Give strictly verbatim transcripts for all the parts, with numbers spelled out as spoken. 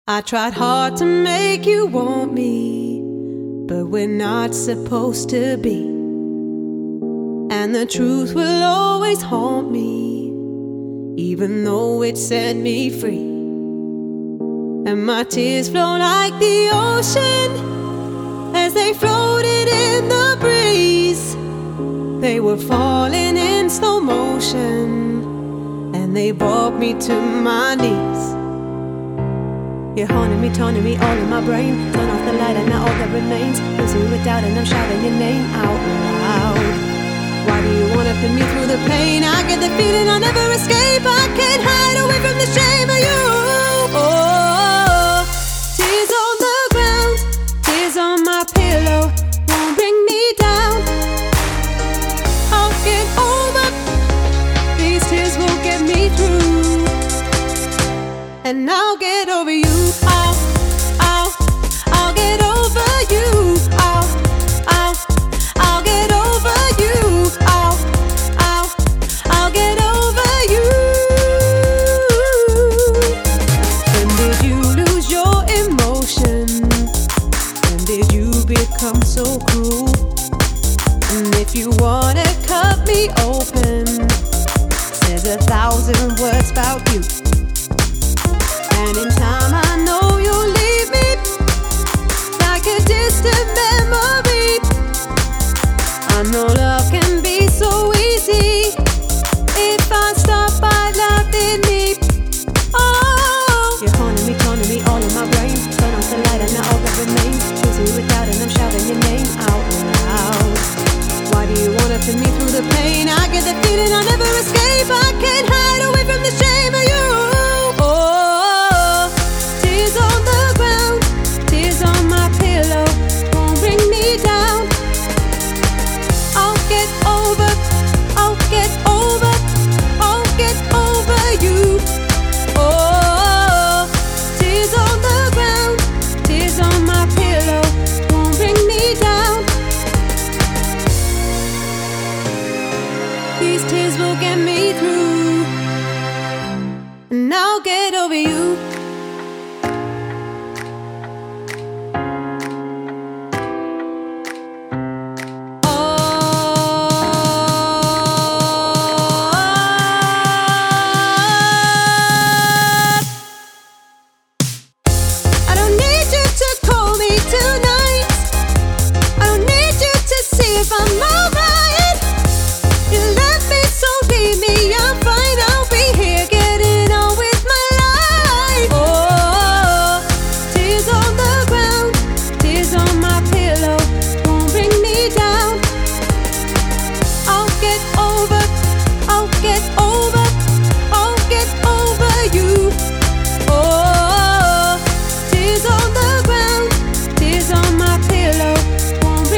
I tried hard to make you want me, but we're not supposed to be. And the truth will always haunt me, even though it set me free. And my tears flow like the ocean as they floated in the breeze. They were falling in slow motion, and they brought me to my knees. You're haunting me, taunting me all in my brain. Turn off the light and now all that remains fills me with doubt, and I'm shouting your name out loud. Why do you wanna put me through the pain? I get the feeling I'll never escape. I can't hide away from the shame of you. Oh, tears on the ground, tears on my pillow won't bring me down. I'll get over, these tears won't get me through. And I'll get over you. I'll, I'll, I'll get over you. I'll, I'll, I'll get over you. I'll, I'll, I'll get over you. When did you lose your emotion? When did you become so cruel? And if you wanna cut me open, says a thousand words about you. And in time I know you'll leave me like a distant memory. I know love can be so easy if I stop by loving me. Oh, you're haunting me, taunting me all in my brain. Turn off the light and now all that remains fills me with doubt, and I'm shouting your name out loud. Why do you wanna put me through the pain? I get the feeling I'll never escape. I can't hide away from the shame of you. These tears will get me through, and I'll get over you.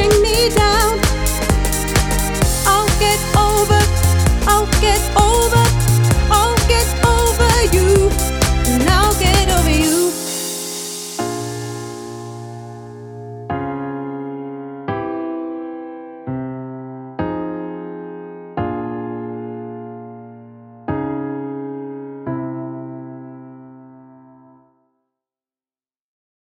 I'll get over